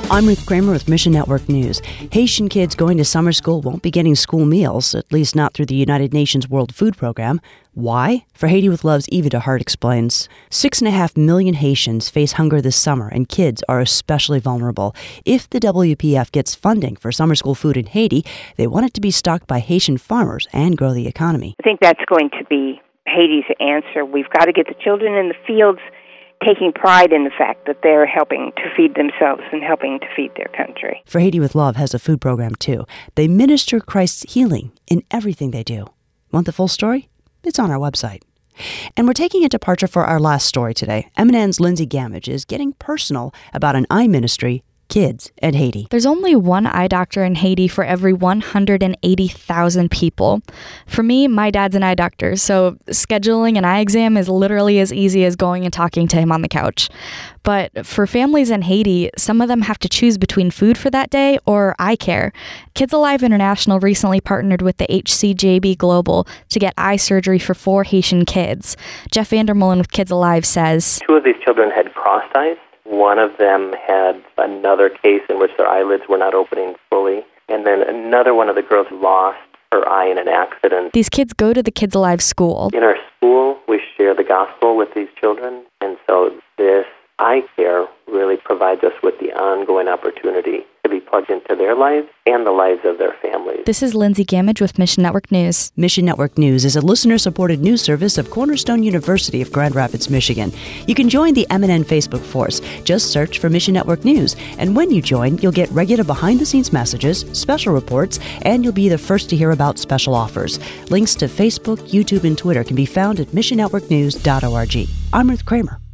I'm Ruth Kramer with Mission Network News. Haitian kids going to summer school won't be getting school meals, at least not through the United Nations World Food Program. Why? For Haiti with Love's Eva DeHart explains. 6.5 million Haitians face hunger this summer, and kids are especially vulnerable. If the WPF gets funding for summer school food in Haiti, they want it to be stocked by Haitian farmers and grow the economy. I think that's going to be Haiti's answer. We've got to get the children in the fields taking pride in the fact that they're helping to feed themselves and helping to feed their country. For Haiti with Love has a food program, too. They minister Christ's healing in everything they do. Want the full story? It's on our website. And we're taking a departure for our last story today. MNN's Lindsay Gamage is getting personal about an eye ministry, Kids at Haiti. There's only one eye doctor in Haiti for every 180,000 people. For me, my dad's an eye doctor, so scheduling an eye exam is literally as easy as going and talking to him on the couch. But for families in Haiti, some of them have to choose between food for that day or eye care. Kids Alive International recently partnered with the HCJB Global to get eye surgery for 4 Haitian kids. Jeff Vandermolen with Kids Alive says, 2 of these children had crossed eyes. One of them had another case in which their eyelids were not opening fully. And then another one of the girls lost her eye in an accident. These kids go to the Kids Alive school. In our school, we share the gospel with these children. And so this eye care really provides us with the ongoing opportunity to be plugged into their lives and the lives of their families. This is Lindsay Gamage with Mission Network News. Mission Network News is a listener-supported news service of Cornerstone University of Grand Rapids, Michigan. You can join the MNN Facebook force. Just search for Mission Network News. And when you join, you'll get regular behind-the-scenes messages, special reports, and you'll be the first to hear about special offers. Links to Facebook, YouTube, and Twitter can be found at missionnetworknews.org. I'm Ruth Kramer.